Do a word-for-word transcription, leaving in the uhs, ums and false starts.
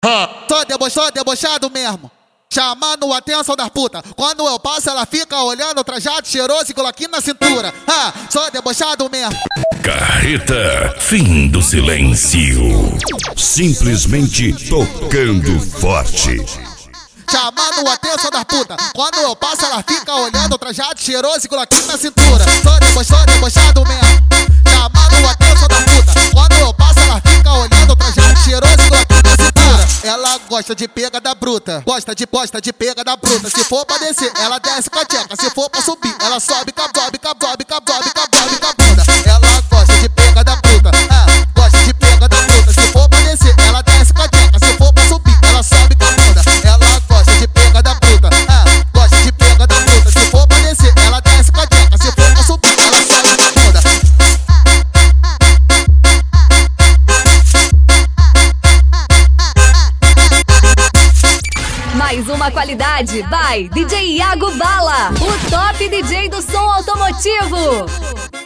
Só debochado, debochado mesmo. Chamando a atenção das putas. Quando eu passo, ela fica olhando, trajado cheiroso e coloquinho na cintura. Ah, só debochado mesmo. Carreta, fim do silêncio. Simplesmente tocando forte. Chamando a atenção das putas. Quando eu passo, ela fica olhando, trajado cheiroso e coloquinho na cintura. Só debochado, debochado mesmo. Chamando a atenção das putas. Quando eu passo, ela fica olhando, trajado cheiroso e coloquinho na cintura. Ela gosta de pega da bruta. Gosta de gosta de pega da bruta. Se for pra descer, ela desce com a tcheca. Se for pra subir, ela sobe com a sobe, com a sobe, com a sobe, com a sobe, com a bunda. Ela gosta de pega da bruta. Ah, gosta de pega da bruta. Se for pra descer, ela desce com a tcheca. Se for pra subir, ela sobe com a bunda. Ela gosta de pega da bruta. Ah, gosta de pega da bruta. Se for pra descer, ela desce com a tcheca. Se for pra subir, ela sobe com a bunda. Mais uma qualidade by D J Iago Bala, o top D J do som automotivo.